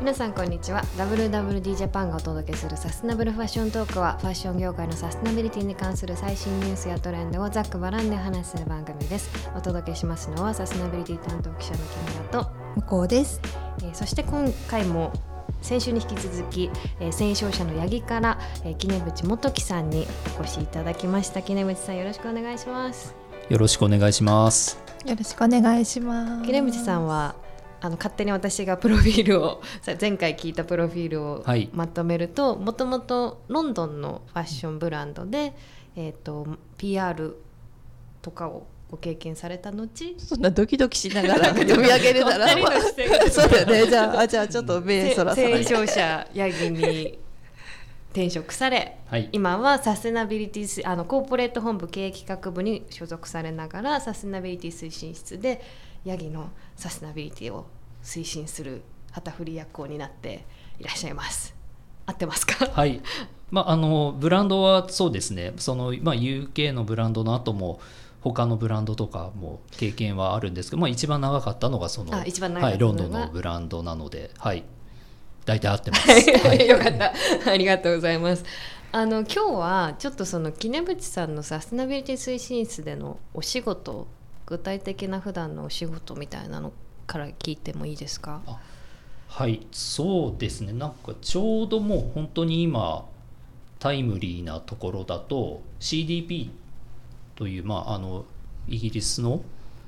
皆さんこんにちは。 WWD ジャパンがお届けするサステナブルファッショントークは、ファッション業界のサステナビリティに関する最新ニュースやトレンドをざっくばらんで話する番組です。お届けしますのはサステナビリティ担当記者の木村と向こうです。 そして今回も先週に引き続き、繊維商社の八木から、杵渕元樹さんにお越しいただきました。杵渕さん、よろしくお願いします。 よろしくお願いします。 よろしくお願いします。 杵渕さんは勝手に私がプロフィールを前回聞いたプロフィールをまとめると、もともとロンドンのファッションブランドで、PR とかをご経験された後、 そんなドキドキしながら読み上げるならそうだよね。じゃあちょっと目そらさない。 繊維商社八木に転職され、はい、今はサステナビリティコーポレート本部経営企画部に所属されながら、サステナビリティ推進室で八木のサステナビリティを推進する旗振り役を担っていらっしゃいます。合ってますか？ はい、ブランドはそうですね、UK のブランドの後も他のブランドとかも経験はあるんですけど、一番長かったのがロンドンのブランドなので、はい、大体合ってます、はい、 よかった、ありがとうございます。今日はちょっとその杵渕さんのサステナビリティ推進室でのお仕事、具体的な普段のお仕事みたいなのから聞いてもいいですか？ はい、そうですね。なんかちょうどもう本当に今タイムリーなところだと CDP という、イギリスの、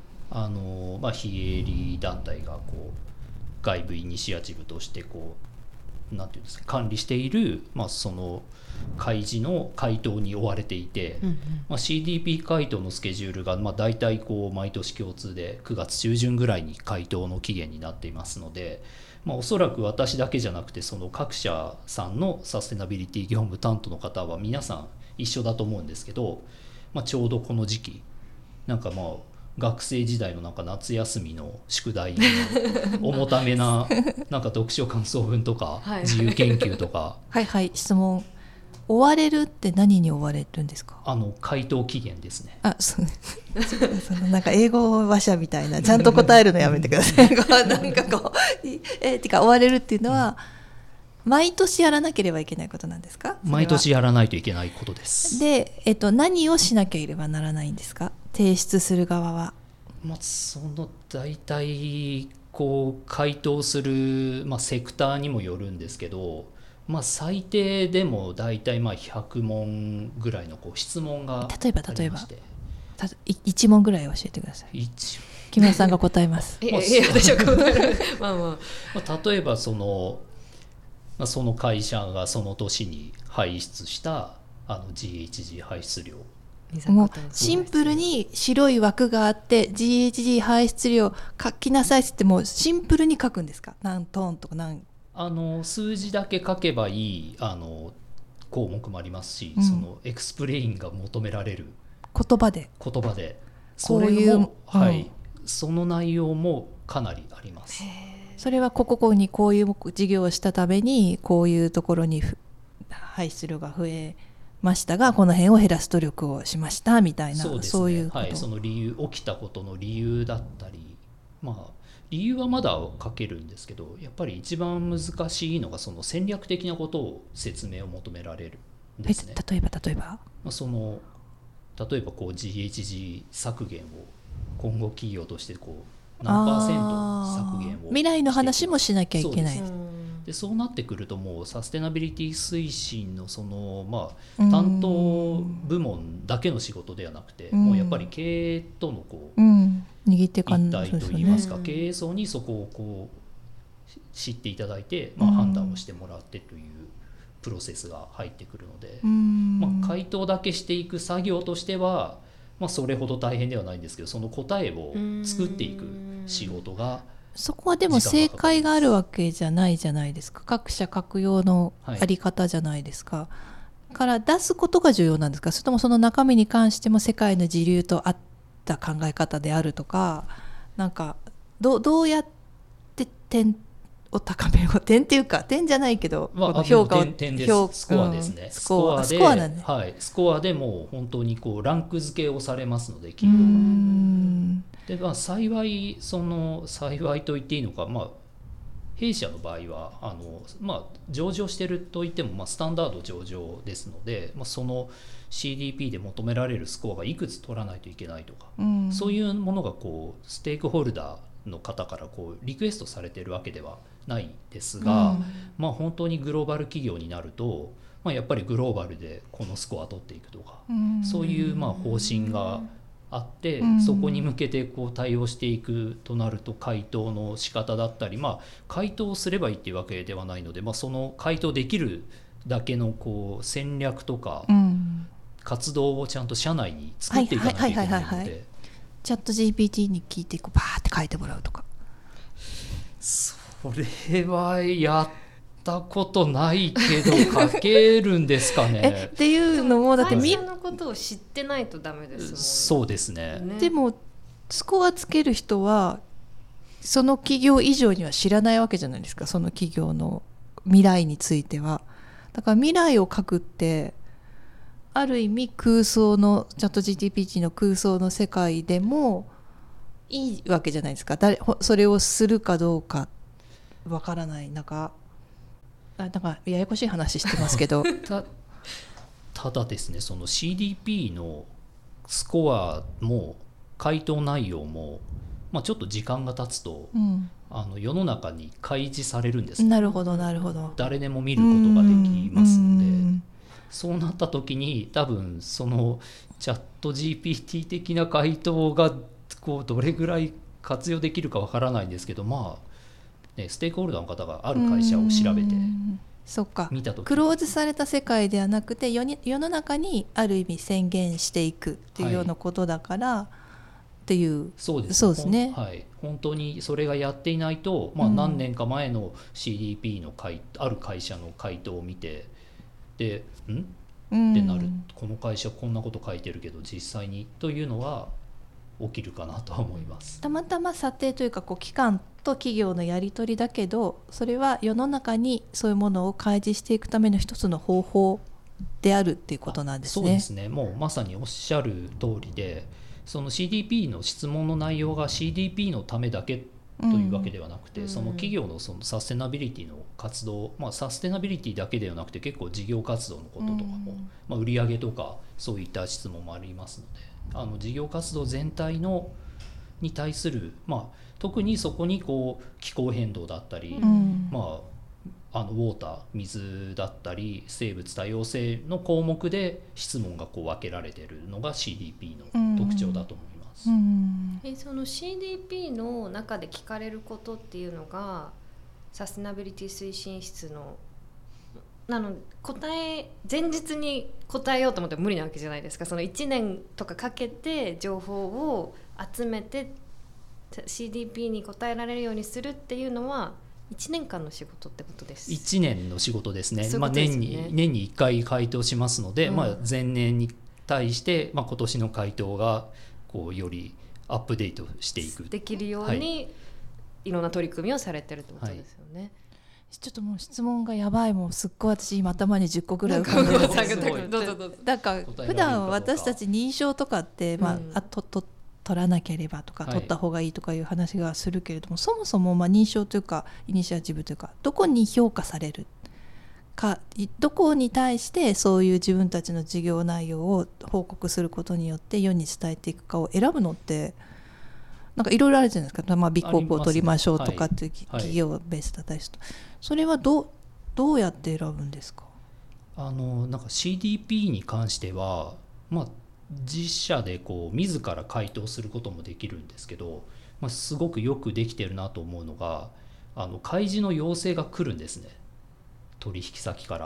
非営利団体がこう外部イニシアチブとしてなんていうんですか、管理している、その開示の回答に追われていて、CDP 回答のスケジュールが大体毎年共通で9月中旬ぐらいに回答の期限になっていますので、おそらく私だけじゃなくてその各社さんのサステナビリティ業務担当の方は皆さん一緒だと思うんですけど、ちょうどこの時期なんか学生時代の夏休みの宿題の重ためな読書感想文とか自由研究とかはいはい、質問。追われるって何に追われるんですか？ 回答期限ですね。 その英語話者みたいなちゃんと答えるのやめてください。てか追われるっていうのは、毎年やらなければいけないことなんですか？ 毎年やらないといけないことです。 で、何をしなければならないんですか？提出する側は。 その大体回答する、セクターにもよるんですけど、最低でも大体100問ぐらいの質問がありまして、 1問ぐらい教えてください。木村さんが答えます。 私は答える。 例えばその会社がその年に排出したGHG 排出量、 もうシンプルに白い枠があって GHG 排出量書きなさいって言ってもシンプルに書くんですか？何トーンとか数字だけ書けばいい項目もありますし、そのエクスプレインが求められる言葉でそれも、その内容もかなりあります。 それはこにこういう事業をしたためにこういうところに排出量が増えましたが、この辺を減らす努力をしましたみたいな、そういうこと、 その理由、起きたことの理由だったり、理由はまだ書けるんですけど、やっぱり一番難しいのがその戦略的なことを説明を求められるんですね。 例えば例えばGHG 削減を今後企業として何%削減を未来の話もしなきゃいけない。 そうなってくると、もうサステナビリティ推進の担当部門だけの仕事ではなくて、もうやっぱり経営との一体といいますか、経営層にそこを知っていただいて、判断をしてもらってというプロセスが入ってくるので、回答だけしていく作業としては、それほど大変ではないんですけど、その答えを作っていく仕事が、 そこはでも正解があるわけじゃないじゃないですか。各社各用のあり方じゃないですか、から出すことが重要なんですか？それともその中身に関しても世界の時流と合った考え方であるとか、どうやって点を高めよう、点っていうか点じゃないけど、評価を点です。スコアですね。スコアでもう本当にランク付けをされますので、企業は。で幸いと言っていいのか、 弊社の場合は上場してるといっても、スタンダード上場ですので、その CDP で求められるスコアがいくつ取らないといけないとか、そういうものがステークホルダーの方からリクエストされているわけではないですが、本当にグローバル企業になると、やっぱりグローバルでこのスコア取っていくとか、そういう方針があって、そこに向けて対応していくとなると、回答の仕方だったり、回答すればいいっていうわけではないので、その回答できるだけの戦略とか、活動をちゃんと社内に作っていかないといけないので、 チャット GPT に聞いてバーって書いてもらうとか。 それはやったことないけど書けるんですかねっていうのもだって会社のことを知ってないとダメですもんね。 そうですね。 でもスコアつける人はその企業以上には知らないわけじゃないですか、その企業の未来については。だから未来を書くってある意味空想のチャット GPT の空想の世界でもいいわけじゃないですか。それをするかどうかわからない。なんかややこしい話してますけどただですね、その CDP のスコアも回答内容も、ちょっと時間が経つと、世の中に開示されるんです、 なるほどなるほど。 誰でも見ることができますので、そうなった時に多分そのチャット GPT 的な回答がどれぐらい活用できるかわからないんですけど、ステークホルダーの方がある会社を調べてそっか、 見た時、 クローズされた世界ではなくて世の中にある意味宣言していくっていうようなことだから、っていうそうですね、本当にそれがやっていないと、何年か前の CDP のある会社の回答を見て、でってなる、この会社こんなこと書いてるけど実際にというのは起きるかなとは思います。 たまたま査定というか機関と企業のやり取りだけど、それは世の中にそういうものを開示していくための一つの方法であるっていうことなんですね。 そうですね、もうまさにおっしゃる通りで、その CDP の質問の内容が CDP のためだけというわけではなくて、その企業のそのサステナビリティの活動、サステナビリティだけではなくて結構事業活動のこととかも、売上とかそういった質問もありますので、事業活動全体に対する、特にそこに気候変動だったり、ウォーター水だったり生物多様性の項目で質問が分けられているのが CDP の特徴だと思います。 その CDP の中で聞かれることっていうのがサステナビリティ推進室の前日に答えようと思っても無理なわけじゃないですか。その1年とかかけて情報を集めて CDP に答えられるようにするっていうのは1年間の仕事ってことです。 1年の仕事ですね。 そういうことですね。 年に1回回答しますので、前年に対して、今年の回答がよりアップデートしていくできるように、いろんな取り組みをされてるってことですよね。 ちょっともう質問がやばい、もうすっごい私今頭に10個ぐらい浮かんでるんですけど、だから普段私たち認証とかって、取らなければとか、取った方がいいとかいう話がするけれども、そもそも認証というかイニシアチブというか、どこに評価されるか、どこに対してそういう自分たちの事業内容を報告することによって世に伝えていくかを選ぶのってなんかいろいろあるじゃないですか。B コープを取りましょうとかっていう企業ベースだったりすると、それはどうやって選ぶんですか？ なんか CDP に関しては、自社で自ら回答することもできるんですけど、すごくよくできてるなと思うのが、開示の要請が来るんですね、取引先から。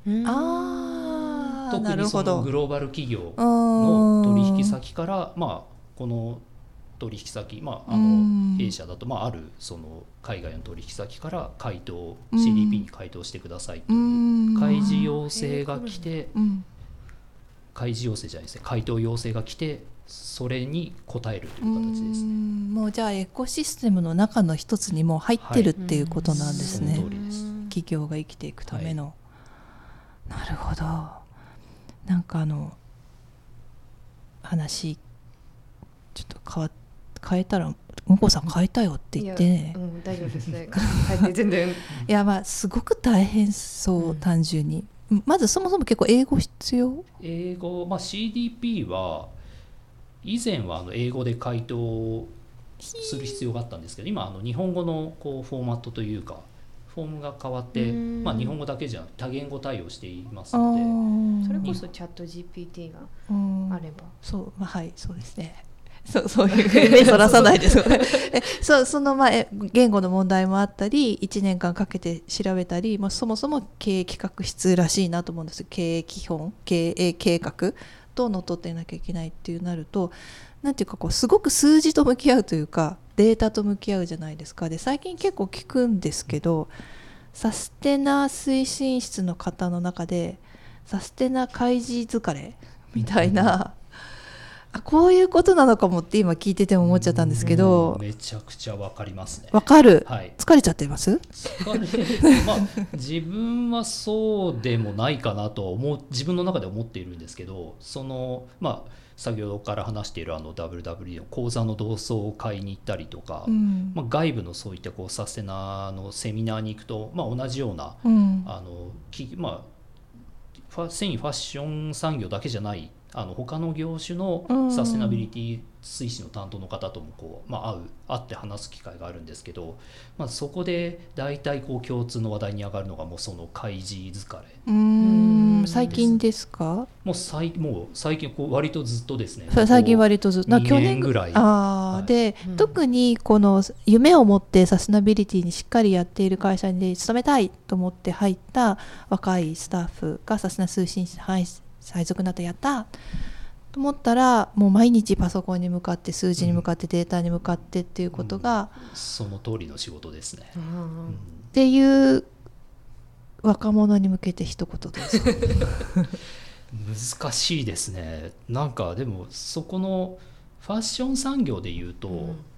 特にそのグローバル企業の取引先から、この取引先、弊社だとあるその海外の取引先から回答 CDP に回答してくださいという開示要請が来て、開示要請じゃないですね、回答要請が来て、それに答えるという形ですね。 もうじゃあエコシステムの中の一つにも入ってるっていうことなんですね。 その通りです。 企業が生きていくための、なるほど。なんか話ちょっと変えたらう向こうさん変えたよって言ってね。 大丈夫ですね変えて全然いやまあすごく大変そう、単純に。まずそもそも結構英語必要？ 英語、CDP は以前は英語で回答する必要があったんですけど、今日本語のフォーマットというかフォームが変わって、日本語だけじゃなく多言語対応していますので、それこそチャット GPT があれば、 そう、はいそうですね。そういうふうに目そらさないですよね。その言語の問題もあったり、1年間かけて調べたり、そもそも経営企画室らしいなと思うんです。経営基本、経営計画とのっとっていなきゃいけないっていうなると、なんていうかすごく数字と向き合うというかデータと向き合うじゃないですか。で最近結構聞くんですけど、サステナ推進室の方の中でサステナ開示疲れみたいな、こういうことなのかもって今聞いてても思っちゃったんですけど、 めちゃくちゃわかりますね。 わかる、 はい、 疲れちゃってます？ 自分はそうでもないかなとは自分の中で思っているんですけど、先ほどから話しているWWD の講座の同窓会に行ったりとか、外部のそういったサステナのセミナーに行くと、同じような、繊維ファッション産業だけじゃない他の業種のサステナビリティ推進の担当の方とも会って話す機会があるんですけど、そこで大体共通の話題に上がるのがもうその開示疲れ。 最近ですか？ もう最近割とずっとですね。 最近割とずっと 2年ぐらい。 で、特にこの夢を持ってサステナビリティにしっかりやっている会社に勤めたいと思って入った若いスタッフがサステナ推進室配属になってやったと思ったら、もう毎日パソコンに向かって数字に向かってデータに向かってっていうことが、 その通りの仕事ですね、 っていう若者に向けて一言です難しいですね。なんかでもそこのファッション産業でいうと、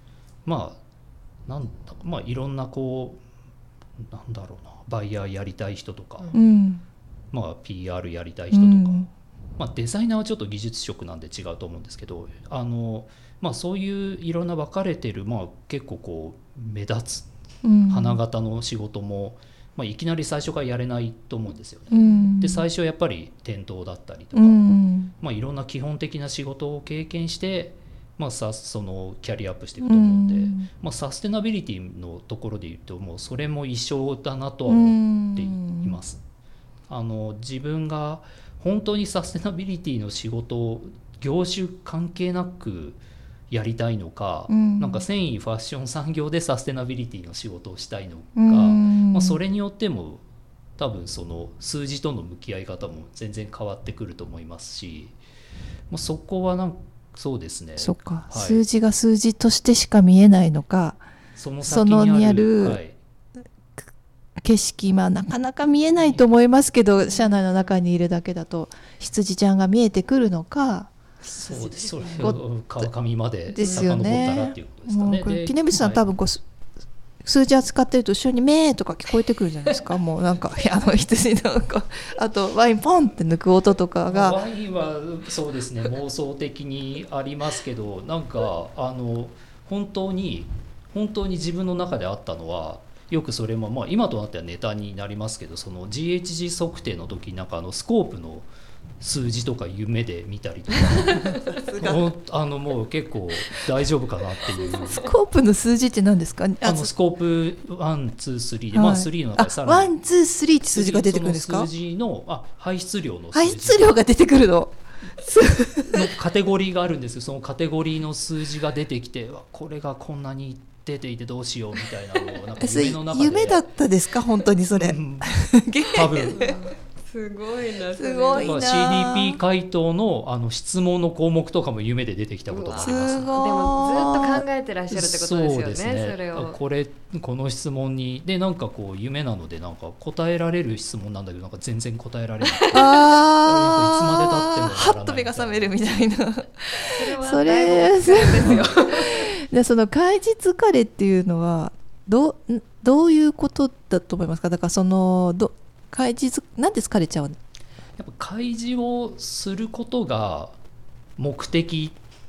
いろんななんだろうな、バイヤーやりたい人とか、PR やりたい人とか、デザイナーはちょっと技術職なんで違うと思うんですけど、そういういろんな分かれてる、結構目立つ花形の仕事も、いきなり最初からやれないと思うんですよね。で最初やっぱり店頭だったりとか、いろんな基本的な仕事を経験して、そのキャリアアップしていくと思うんで、サステナビリティのところでいうともうそれも一緒だなとは思っています。自分が本当にサステナビリティの仕事を業種関係なくやりたいのか、なんか繊維ファッション産業でサステナビリティの仕事をしたいのか、それによっても多分その数字との向き合い方も全然変わってくると思いますし、そこはそうですね。 そっか、数字が数字としてしか見えないのか、そのにある景色、なかなか見えないと思いますけど、社内の中にいるだけだと羊ちゃんが見えてくるのか。 そうです、それを川上まで遡ったらっていうことですかね。 木根渕さん、多分数字扱ってると後ろにメーとか聞こえてくるじゃないですか。もうなんか羊のあとワインポンって抜く音とかが、 ワインはそうですね、妄想的にありますけど、なんか本当に自分の中であったのは、よくそれも今となってはネタになりますけど、その GHG 測定の時にスコープの数字とか夢で見たりとかもう結構大丈夫かなっていう。 スコープの数字って何ですか？ スコープ1、2、3で、3の中でさらに 1、2、3って数字が出てくるんですか？ その数字の排出量の数字、 排出量が出てくるののカテゴリーがあるんですよ。そのカテゴリーの数字が出てきて、これがこんなに出ていてどうしようみたいなのをなんか夢の中で。 夢だったですか本当にそれ、 多分すごいな。 すごいな。 CDP 回答の質問の項目とかも夢で出てきたことがあります。 でもずっと考えてらっしゃるってことですよね。 そうですね。 それをこの質問にでなんか夢なのでなんか答えられる質問なんだけどなんか全然答えられない。いつまで経ってもハッと目が覚めるみたいな。それですよ。でその開示疲れっていうのはどういうことだと思いますか？だからそのなんで疲れちゃうの？ やっぱ開示をすることが目的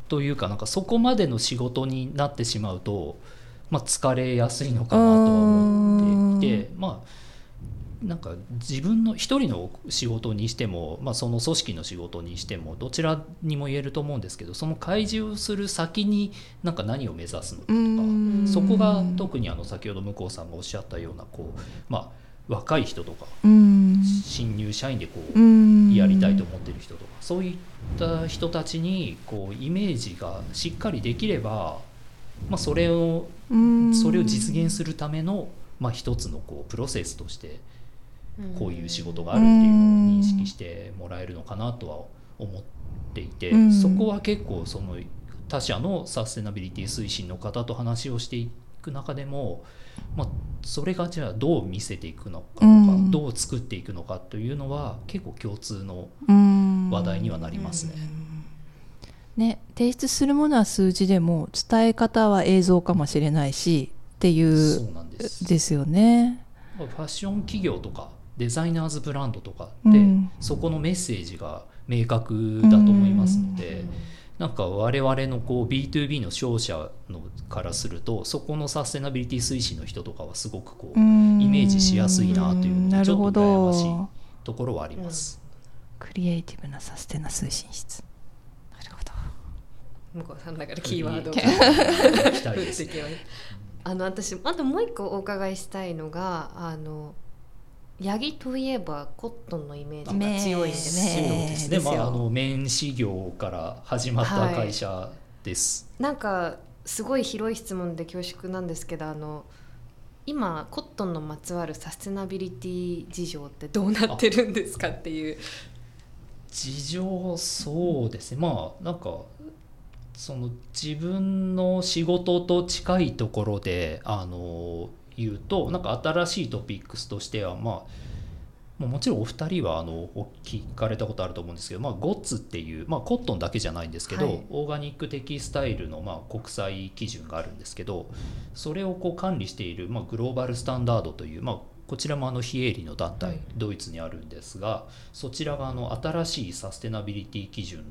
というか、なんかそこまでの仕事になってしまうと、疲れやすいのかなとは思っていて、なんか自分の一人の仕事にしても、その組織の仕事にしてもどちらにも言えると思うんですけど、その開示をする先になんか何を目指すのかとか、そこが特に先ほど向こうさんがおっしゃったような若い人とか新入社員でやりたいと思っている人とか、そういった人たちにイメージがしっかりできれば、それを実現するための一つのプロセスとしてこういう仕事があるっていうのを認識してもらえるのかなとは思っていて、そこは結構その他社のサステナビリティ推進の方と話をしていく中でも、それがじゃあどう見せていくのかとか、どう作っていくのかというのは結構共通の話題にはなりますね。 提出するものは数字でも伝え方は映像かもしれないしっていうですよね。 ファッション企業とかデザイナーズブランドとかって、そこのメッセージが明確だと思いますので、なんか我々のB2B の商社のからすると、そこのサステナビリティ推進の人とかはすごくイメージしやすいなというので、ちょっと羨ましいところはあります。 クリエイティブなサステナ推進室。なるほど。 向こうさんの中でキーワードが期待ですね。 私あともう一個お伺いしたいのが、ヤギといえばコットンのイメージが強いんですけど、 そうですね、綿糸業から始まった会社です、 なんかすごい広い質問で恐縮なんですけど、今コットンのまつわるサステナビリティ事情ってどうなってるんですかっていう。 事情、そうですね、なんかその自分の仕事と近いところで言うと、なんか新しいトピックスとしては、もちろんお二人は聞かれたことあると思うんですけど、ゴッツっていう、コットンだけじゃないんですけど、オーガニックテキスタイルの国際基準があるんですけど、それを管理している、グローバルスタンダードという、こちらも非営利の団体、ドイツにあるんですが、そちらが新しいサステナビリティ基準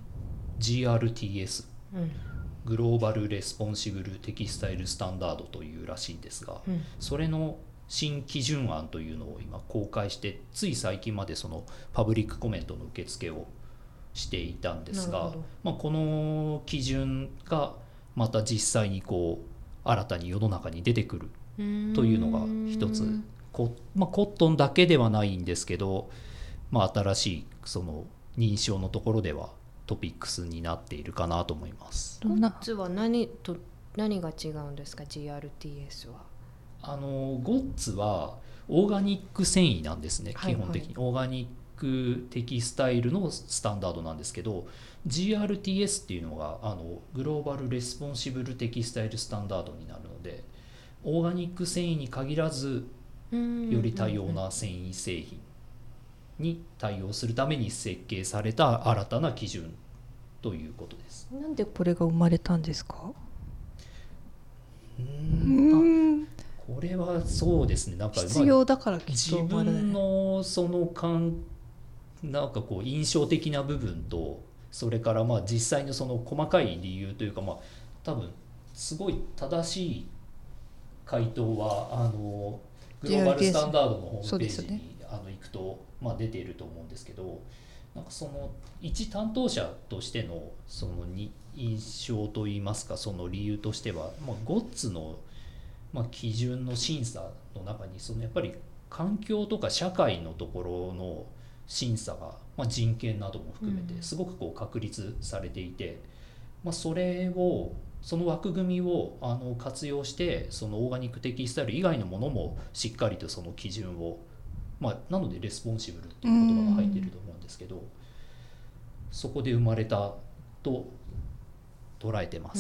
GRTS、グローバルレスポンシブルテキスタイルスタンダードというらしいんですが、それの新基準案というのを今公開して、つい最近までそのパブリックコメントの受付をしていたんですが、この基準がまた実際に新たに世の中に出てくるというのが一つ、コットンだけではないんですけど、新しいその認証のところではトピックスになっているかなと思います。 ゴッツは何が違うんですか？ GRTS は。 ゴッツはオーガニック繊維なんですね、基本的に。オーガニックテキスタイルのスタンダードなんですけど、 GRTS っていうのがグローバルレスポンシブルテキスタイルスタンダードになるので、オーガニック繊維に限らずより多様な繊維製品に対応するために設計された新たな基準ということです。 なんでこれが生まれたんですか？ これはそうですね、なんか必要だからきっと自分のそのなんか印象的な部分と、それから実際のその細かい理由というか、多分すごい正しい回答はグローバルスタンダードのホームページに行くと出ていると思うんですけど、なんかその一担当者としてのその印象といいますか、その理由としては、ゴッツの基準の審査の中にやっぱり環境とか社会のところの審査が、人権なども含めてすごく確立されていて、その枠組みを活用して、そのオーガニックテキスタイル以外のものもしっかりとその基準を、なのでレスポンシブルっていう言葉が入っていると思うんですけど、そこで生まれたと捉えてます。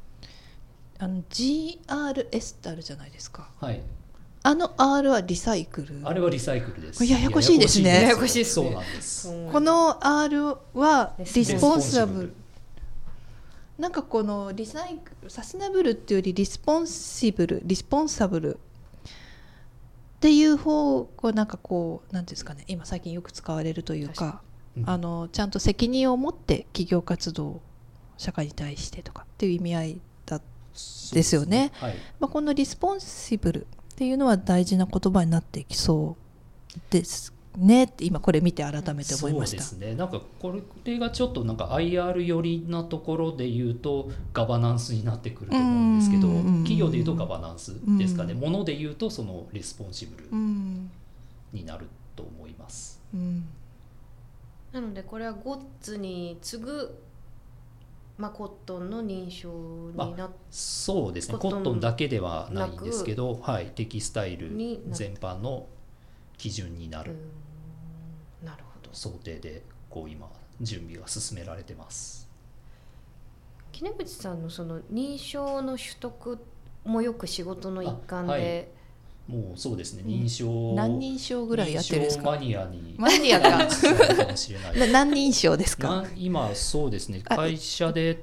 GRS ってあるじゃないですか。 はい。 R はリサイクル。 あれはリサイクルです。 ややこしいですね。 ややこしいですね。 そうなんです。 この R はリスポンサブル。なんかこのリサイクル、サステナブルっていうよりリスポンサブルっていう方がなんかなんですかね、今最近よく使われるというか、ちゃんと責任を持って企業活動社会に対してとかっていう意味合いですよね。 はい、 このリスポンシブルっていうのは大事な言葉になっていきそうですねって今これ見て改めて思いました。 そうですね。なんかこれがちょっとなんか IR 寄りなところで言うとガバナンスになってくると思うんですけど、企業で言うとガバナンスですかね。もので言うとそのレスポンシブルになると思います。 なのでこれはゴッツに次ぐ、コットンの認証になって、 そうですね。コットンだけではないんですけど、はい、テキスタイル全般の基準になる想定でこう今準備が進められてます。 杵渕さんのその認証の取得もよく仕事の一環で、 もうそうですね、認証何認証ぐらいやってるんですか。 マニアにマニアかかもしれない何認証ですか。 今そうですね、会社で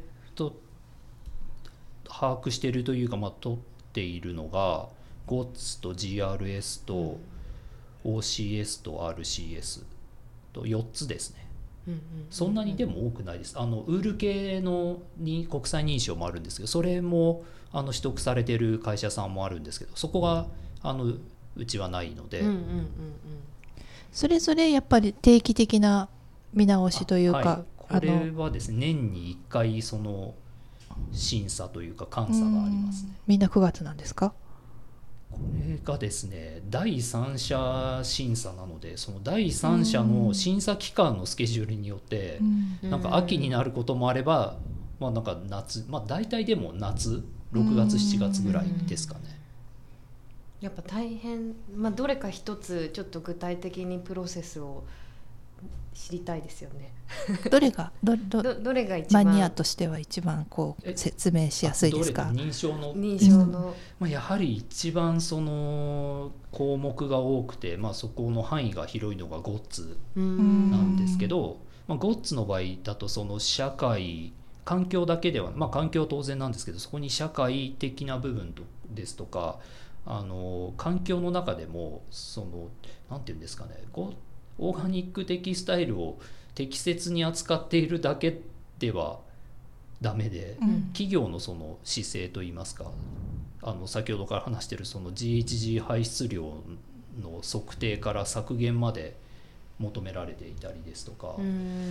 把握しているというか、取っているのが GOTS と GRS と OCS と RCS と4つですね。そんなにでも多くないです。ウール系の国際認証もあるんですけど、それも取得されている会社さんもあるんですけど、そこがうちはないので、 それぞれやっぱり定期的な見直しというか、 これはですね、年に1回その審査というか監査がありますね。 みんな9月なんですか。 これがですね、第三者審査なので、その第三者の審査期間のスケジュールによって、なんか秋になることもあれば、なんか夏、大体でも夏6月7月ぐらいですかね。 やっぱ大変、どれか一つちょっと具体的にプロセスを知りたいですよね。 どれが一番マニアとしては一番こう説明しやすいですか。 認証の、やはり一番その項目が多くて、そこの範囲が広いのが GOTS なんですけど、GOTS の場合だとその社会環境だけでは、環境は当然なんですけど、そこに社会的な部分ですとか、環境の中でもそのなんていうんですかね、オーガニックテキスタイルを適切に扱っているだけではダメで、企業のその姿勢といいますか、先ほどから話しているその GHG 排出量の測定から削減まで求められていたりですとか、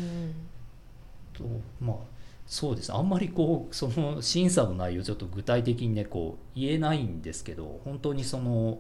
そうですね、あんまりその審査の内容ちょっと具体的にね言えないんですけど、本当にその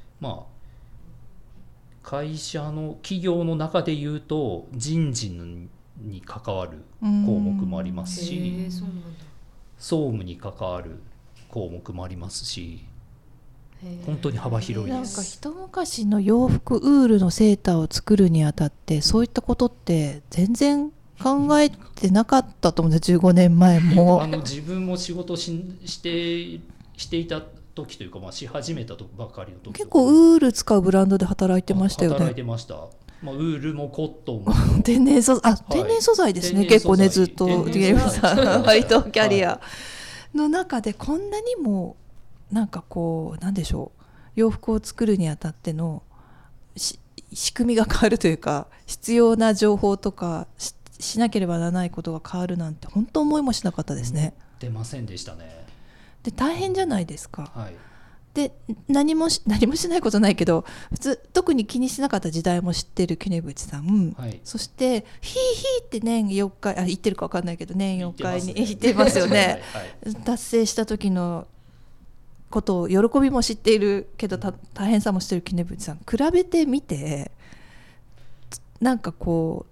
会社の企業の中でいうと人事に関わる項目もありますし、総務に関わる項目もありますし、本当に幅広いです。 なんか一昔の洋服ウールのセーターを作るにあたってそういったことって全然考えてなかったと思うんです。15年前も自分も仕事していた時というか、し始めたばかりの時、 結構ウール使うブランドで働いてましたよね。 働いてました。ウールもコットンも天然素材ですね。結構ね、ずっとゲームさん割とキャリアの中でこんなにもなんかなんでしょう、洋服を作るにあたっての仕組みが変わるというか、必要な情報とかしなければならないことが変わるなんて本当思いもしなかったですね。 出ませんでしたね。 で大変じゃないですか。で何もしないことないけど、普通特に気にしなかった時代も知ってる杵渕さん、そしてヒーヒーって年4回言ってるか分かんないけど年4回に言ってますよね。達成した時のことを喜びも知っているけど大変さも知ってる杵渕さん、比べてみてなんかこ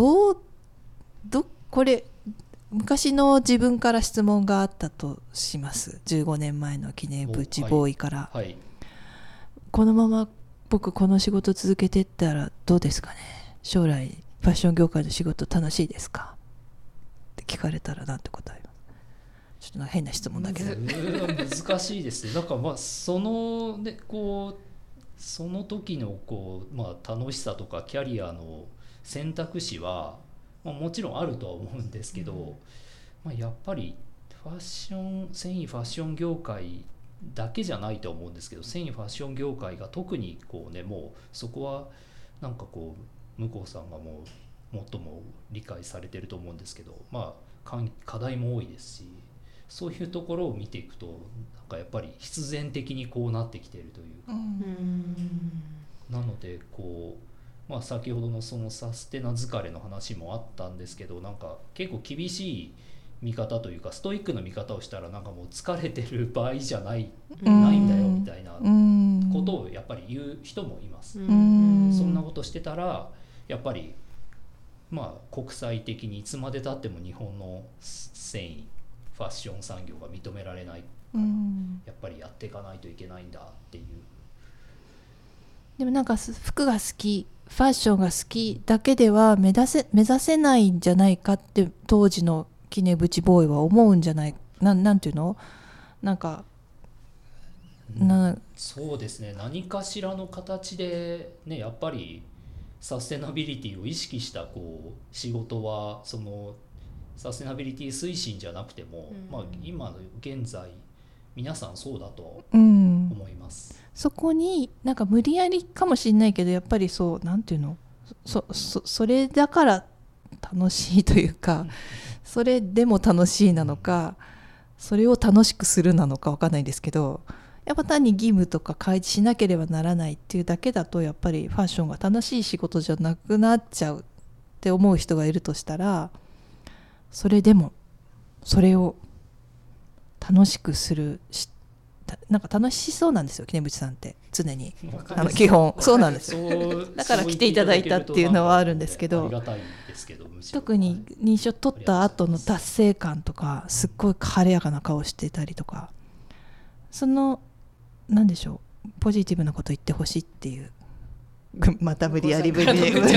れ昔の自分から質問があったとします。15年前の杵渕ボーイから、このまま僕この仕事続けていったらどうですかね、将来ファッション業界の仕事楽しいですかって聞かれたら何て答えます？ちょっと変な質問だけど難しいですね。なんかそのねその時の楽しさとかキャリアの選択肢はもちろんあるとは思うんですけど、やっぱり繊維ファッション業界だけじゃないと思うんですけど、繊維ファッション業界が特にもうそこはなんか向こうさんがもう最も理解されてると思うんですけど、まあ課題も多いですし、そういうところを見ていくとなんかやっぱり必然的にこうなってきているというか、なのでこう、まあ、先ほどのそのサステナ疲れの話もあったんですけど、なんか結構厳しい見方というかストイックな見方をしたらなんかもう疲れてる場合じゃないんだよみたいなことをやっぱり言う人もいます。そんなことしてたらやっぱりまあ国際的にいつまでたっても日本の繊維ファッション産業が認められないから、やっぱりやっていかないといけないんだっていう。 でもなんか服が好き、ファッションが好きだけでは目指せないんじゃないかって当時の杵渕ボーイは思うんじゃない、なんていうの、なんかそうですね、何かしらの形でね、やっぱりサステナビリティを意識したこう仕事はそのサステナビリティ推進じゃなくても、まあ、今の現在皆さんそうだと思います。 そこになんか無理やりかもしれないけど、やっぱりそうなんていうの、それだから楽しいというか、それでも楽しいなのか、それを楽しくするなのか分かんないんですけど、やっぱ単に義務とか開示しなければならないっていうだけだと、やっぱりファッションが楽しい仕事じゃなくなっちゃうって思う人がいるとしたら、それでもそれを楽しくするなんか楽しそうなんですよ、杵渕さんって常に基本そうなんですよ。だから来ていただいたっていうのはあるんですけど、特に認証取った後の達成感とか、すっごい晴れやかな顔してたりとか、そのなんでしょう、ポジティブなこと言ってほしいっていうまた無理やり無理やりなんか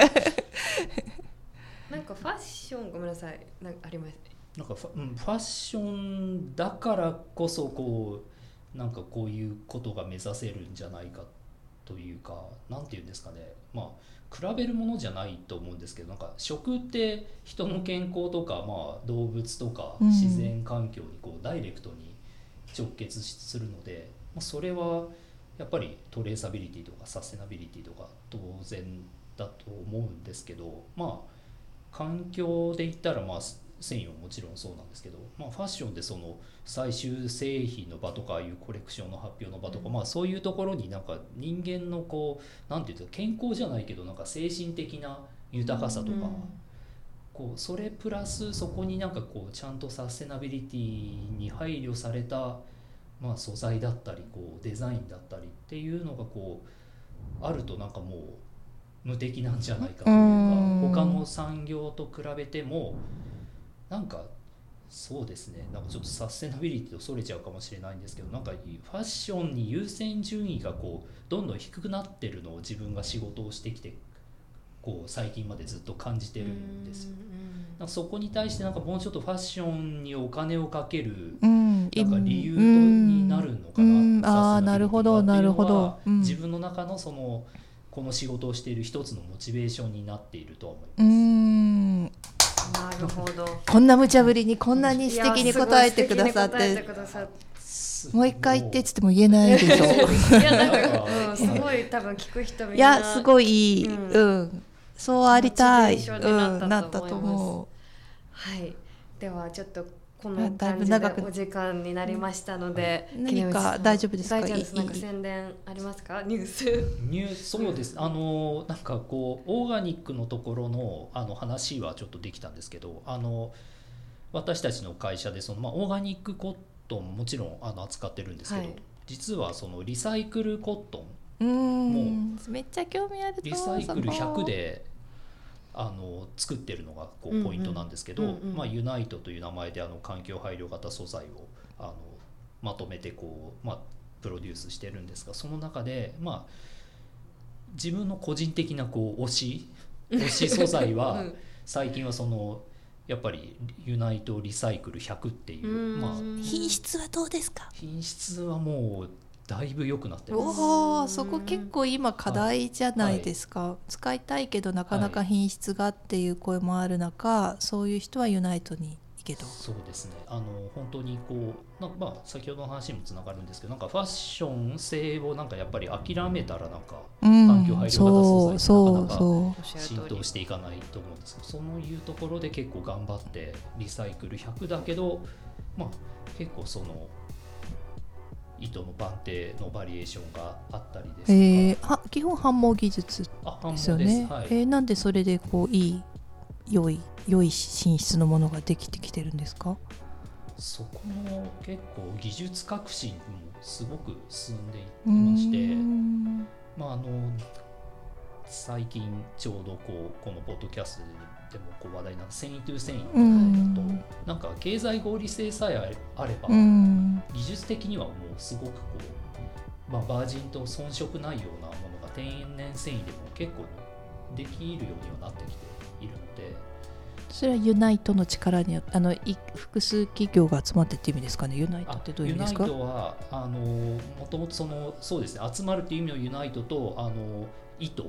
ファッション、ごめんなさい、なんかあります。 なんかファッションだからこそこうなんかこういうことが目指せるんじゃないかというか、なんていうんですかね、まあ比べるものじゃないと思うんですけど、なんか食って人の健康とか、まあ、動物とか自然環境にこうダイレクトに直結するので、それはやっぱりトレーサビリティとかサステナビリティとか当然だと思うんですけど、まあ環境で言ったらまあ繊維はもちろんそうなんですけど、まあ、ファッションでその最終製品の場とか、ああいうコレクションの発表の場とか、まあ、そういうところになんか人間のこうなんていうか健康じゃないけどなんか精神的な豊かさとか、こうそれプラスそこになんかこうちゃんとサステナビリティに配慮された、まあ、素材だったりこうデザインだったりっていうのがこうあるとなんかもう無敵なんじゃないかというか、他の産業と比べてもなんかそうですね、なんかちょっとサステナビリティとそれちゃうかもしれないんですけど、なんかファッションに優先順位がこうどんどん低くなってるのを自分が仕事をしてきてこう最近までずっと感じてるんですよ。なんかそこに対してなんかもうちょっとファッションにお金をかけるなんか理由になるのかな、 なるほどなるほど、 自分の中のそのこの仕事をしている一つのモチベーションになっているとは思います。 なるほど。 こんな無茶ぶりにこんなに素敵に答えてくださって、もう一回言ってっつっても言えないでしょ。 いやなんか、すごい多分聞く人みんな、 いやすごいいい、そうありたい、なったと思う。 はい、ではちょっとこの感じでお時間になりましたので、 何か大丈夫ですか？ 大丈夫です。なんか宣伝ありますか？ニュースそうです。なんかこうオーガニックのところの話はちょっとできたんですけど、私たちの会社でその、まあ、オーガニックコットンもちろん扱ってるんですけど、実はそのリサイクルコットンもめっちゃ興味あると。 リサイクル100で作ってるのがこうポイントなんですけど、まあ、ユナイトという名前で環境配慮型素材をまとめてこう、まあ、プロデュースしてるんですが、その中で、まあ、自分の個人的なこう推し素材は最近はそのやっぱりユナイトリサイクル100っていう、まあ、 品質はどうですか？ 品質はもうだいぶ良くなってます。 そこ結構今課題じゃないですか、使いたいけどなかなか品質がっていう声もある中、そういう人はユナイトに行けど。 そうですね、本当にこうなんか、まあ、先ほどの話にもつながるんですけど、なんかファッション性をなんかやっぱり諦めたらなんか環境配慮型素材ってなかなか浸透していかないと思うんですけど、そういうところで結構頑張ってリサイクル100だけど、まあ、結構その糸の番手のバリエーションがあったりですとか、 基本反毛技術ですよね。 はい、 なんでそれでこう良い品質のものができてきてるんですか？ そこも結構技術革新もすごく進んでいまして、まあ、最近ちょうどこのポッドキャストでも話題な繊維トゥ繊維だと、なんか経済合理性さえあれば、技術的にはもうすごくまあ、バージンと遜色ないようなものが天然繊維でも結構できるようにはなってきているので、 それはユナイトの力に複数企業が集まってって意味ですかね。ユナイトってどういう意味ですか？ ユナイトはもともとそうですね、集まるという意味のユナイトと糸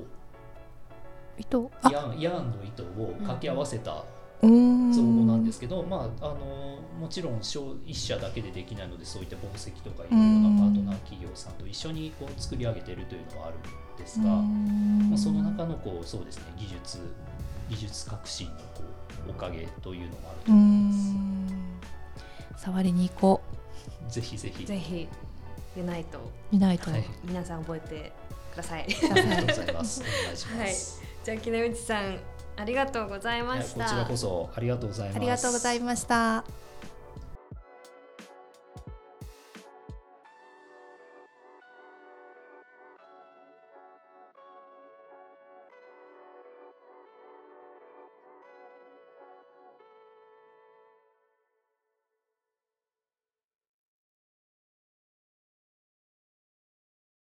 ヤーンの糸を掛け合わせた造語なんですけど、まあ、もちろん一社だけでできないので、そういった紡績とかいろいろなパートナー企業さんと一緒に作り上げているというのはあるんですが、まあ、その中のそうですね、技術革新のおかげというのもあると思います。 触りに行こう。ぜひぜひユナイト、 はい、 皆さん覚えてください。 ありがとうございます。お願いします。 はい、じゃあ木之内さんありがとうございました。 こちらこそありがとうございます。 ありがとうございました。